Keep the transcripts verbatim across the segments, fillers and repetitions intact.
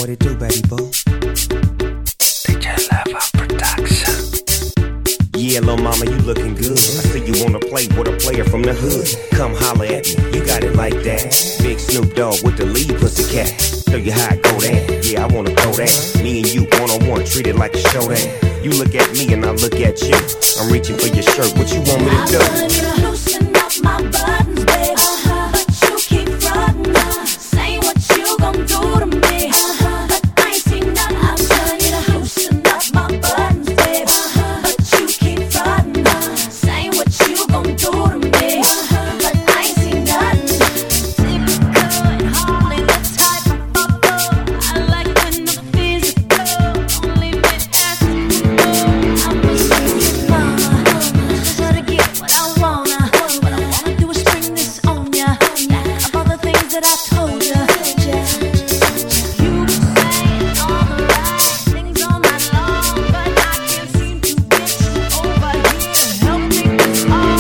what it do, baby boo? D J Leva Production. Yeah, lil' mama, you looking good. I see you wanna play with a player from the hood. Come holler at me, you got it like that. Big Snoop Dogg with the lead pussycat. Show you how I go that. Yeah, I wanna throw that. Me and you one on one, treat it like a show that. You look at me and I look at you. I'm reaching for your shirt. What you want me to do? I want you to loosen up my buttons, baby. Uh-huh. But you keep frontin', uh, say what you gon' do to me. Uh-huh. But I ain't seen nothing. I'm telling you to loosen up my buttons, baby. Uh-huh. But you keep frontin', uh, say what you gon' do to me. Uh-huh. But I ain't seen nothing. Typical and hardly the type of bubble. I like when the physical only been asking for more. I'm a sweet mama, just gotta get what I wanna. What I wanna do is spring this on ya. Of all the things that I told ya, you been saying all the right things all night long, but I can't seem to get you over here. Help me this all.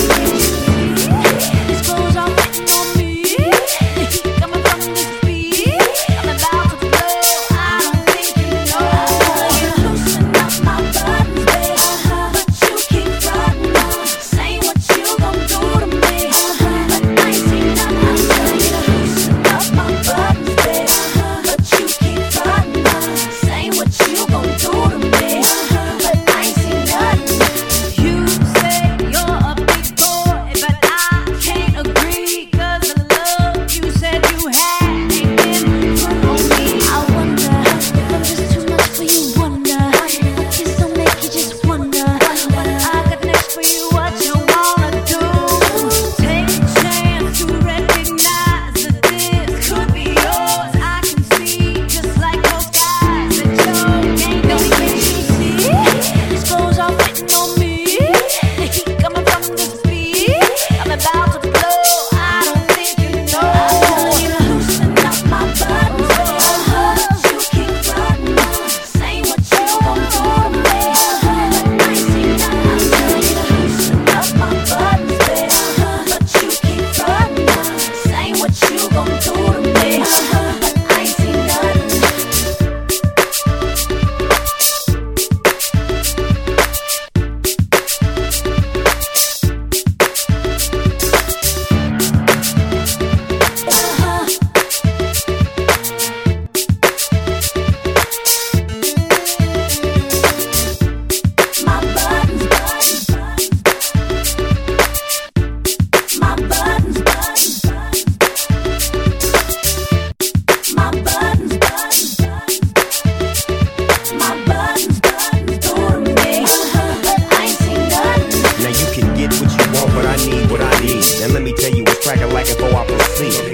These clothes are fitting on me. Coming from this beat, I'm about to blow. I don't think you know. You loosen up my buttons, baby. But you keep frontin', say what you gon' do to me. But I ain't seen nothing. I'm telling you to loosen up my buttons, baby. But you keep frontin', say what you gon' do to me. But I ain't seen nothing. You say you're a big boy, but I can't agree, 'cause the love you said you had ain't been put on me. I wonder if I'm just too much for you. Wonder a kiss don't make you just wonder. What I got next for you, what you wanna do? Take a chance to recognize that this could be yours. I can see, just like those guys, that your game don't make you see. These clothes are fitting on me. The heat coming from this beat, I'm about to blow. I don't think you know. You loosen up my buttons, baby. You keep frontin', say what you gon' do to me. But I ain't seen nothing. I'm telling you to loosen up my buttons, baby. But you keep frontin', say what you gon' do to me. But I ain't seen nothing. My buttons, buttons, buttons. My buttons, buttons, buttons. My buttons, buttons, buttons. My buttons, buttons, do to me. But I ain't seen nothing. Now you can get what you want, but I need what I need. And let me tell you what's cracking like it before I proceed.